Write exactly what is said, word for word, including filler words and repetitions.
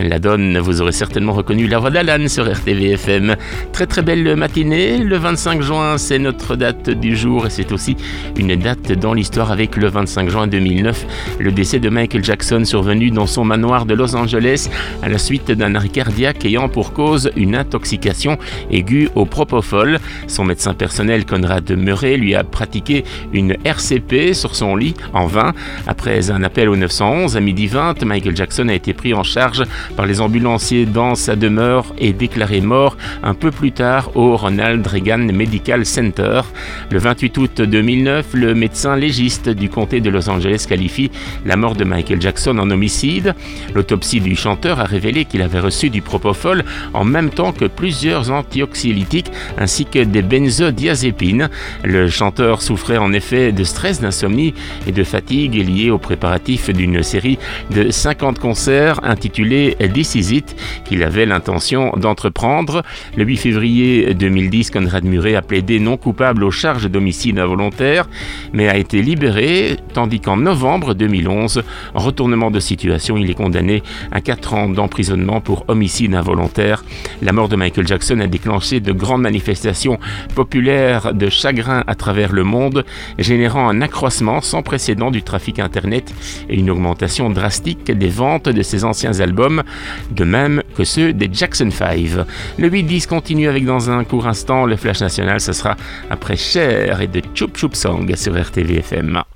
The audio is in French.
la donne, vous aurez certainement reconnu la voix d'Alan sur R T V F M. Très très belle matinée, le vingt-cinq juin, c'est notre date du jour et c'est aussi une date dans l'histoire avec le vingt-cinq juin deux mille neuf, le décès de Michael Jackson survenu dans son manoir de Los Angeles à la suite d'un arrêt cardiaque ayant pour cause une intoxication aiguë au propofol. Son médecin personnel Conrad Murray lui a pratiqué une R C P sur son lit en vain. Après un appel au neuf cent onze à midi vingt, Michael Jackson a été pris en charge par les ambulanciers dans sa demeure et déclaré mort un peu plus tard au Ronald Reagan Medical Center. Le vingt-huit août deux mille neuf, le médecin légiste du comté de Los Angeles qualifie la mort de Michael Jackson en homicide. L'autopsie du chanteur a révélé qu'il avait reçu du propofol en même temps que plusieurs antioxylytiques ainsi que des benzodiazépines. Le chanteur souffrait en effet de stress, d'insomnie et de fatigue liés aux préparatifs d'une série de cinquante concerts intitulée This Is It qu'il avait l'intention d'entreprendre. Le huit février deux mille dix, Conrad Murray a plaidé non coupable aux charges d'homicide involontaire mais a été libéré, tandis qu'en novembre deux mille onze, en retournement de situation, il est condamné à quatre ans d'emprisonnement pour homicide involontaire. La mort de Michael Jackson a déclenché de grandes manifestations populaires de chagrin à travers le monde, générant un accroissement sans précédent du trafic internet et une augmentation drastique des ventes de ses anciens albums, de même que ceux des Jackson cinq. Le huit dix continue avec dans un court instant le Flash National, ce sera après Cher et de Chup Chup Song sur R T V F M.